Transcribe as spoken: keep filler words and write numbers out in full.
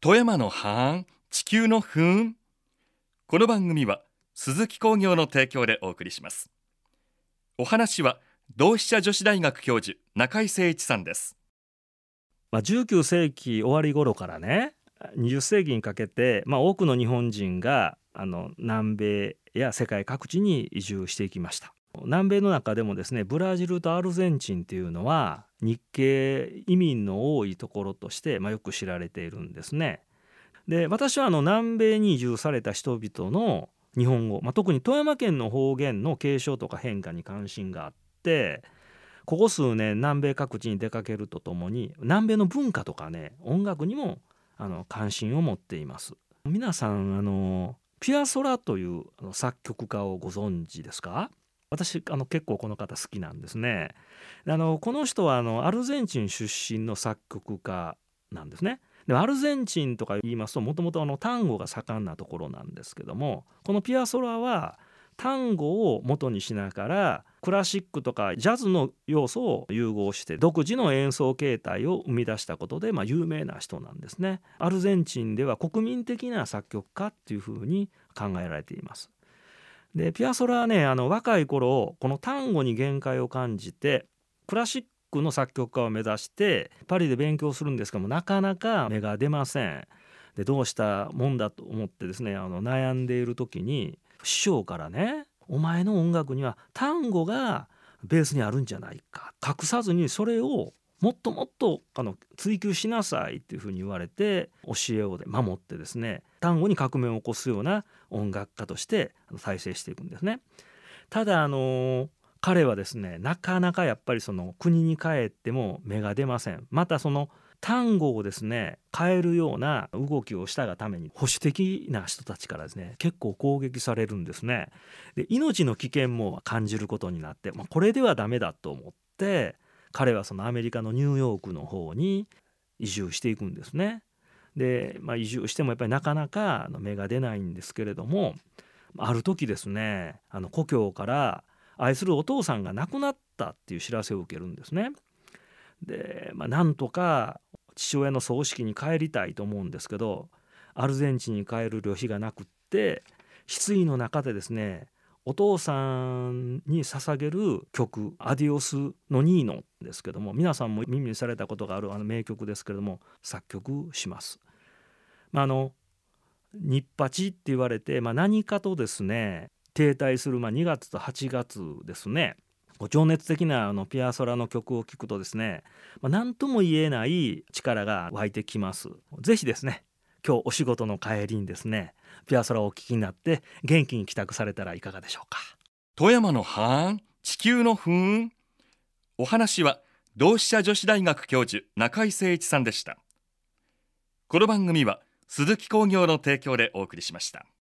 富山のハーン、地球のふーん。この番組は鈴木工業の提供でお送りします。お話は同志社女子大学教授中井誠一さんです。 まあ、じゅうきゅうせいき終わり頃からねにじゅっせいきにかけて、まあ、多くの日本人があの南米や世界各地に移住していきました。南米の中でもですね、ブラジルとアルゼンチンっていうのは日系移民の多いところとして、まあ、よく知られているんですね。で、私はあの南米に移住された人々の日本語、まあ、特に富山県の方言の継承とか変化に関心があって、ここ数年南米各地に出かけるとともに南米の文化とかね、音楽にもあの関心を持っています。皆さんあのピアソラというあの作曲家をご存知ですか？私あの結構この方好きなんですね。あのこの人はあのアルゼンチン出身の作曲家なんですね。でアルゼンチンとか言いますと、もともと単語が盛んなところなんですけども、このピアソラは単語を元にしながらクラシックとかジャズの要素を融合して独自の演奏形態を生み出したことで、まあ、有名な人なんですね。アルゼンチンでは国民的な作曲家っていうふうに考えられています。でピアソラはね、あの若い頃この単語に限界を感じてクラシックの作曲家を目指してパリで勉強するんですけども、なかなか芽が出ません。でどうしたもんだと思ってですね、あの悩んでいる時に師匠からね、お前の音楽には単語がベースにあるんじゃないか、隠さずにそれをもっともっとあの追求しなさいっていうふうに言われて、教えを守ってですね、単語に革命を起こすような音楽家として再生していくんですね。ただあの彼はですね、なかなかやっぱりその国に帰っても芽が出ません。またその単語をですね変えるような動きをしたがために保守的な人たちからですね結構攻撃されるんですね。で命の危険も感じることになって、まあ、これではダメだと思って彼はそのアメリカのニューヨークの方に移住していくんですね。で、まあ、移住してもやっぱりなかなか芽が出ないんですけれども、ある時ですね、あの故郷から愛するお父さんが亡くなったっていう知らせを受けるんですね。で、まあ、なんとか父親の葬式に帰りたいと思うんですけど、アルゼンチンに帰る旅費がなくって、失意の中でですね、お父さんに捧げる曲アディオスのニーノですけども、皆さんも耳にされたことがあるあの名曲ですけれども、作曲します。まあ、あの日八って言われて、まあ、何かとですね停滞する、まあ、にがつとはちがつですね、情熱的なあのピアソラの曲を聴くとですね、まあ、何とも言えない力が湧いてきます。ぜひですね、今日お仕事の帰りにですねピアソラをお聴きになって元気に帰宅されたらいかがでしょうか。 富山のハーン、地球のふーん。お話は同志社女子大学教授中井誠一さんでした。この番組は鈴木工業の提供でお送りしました。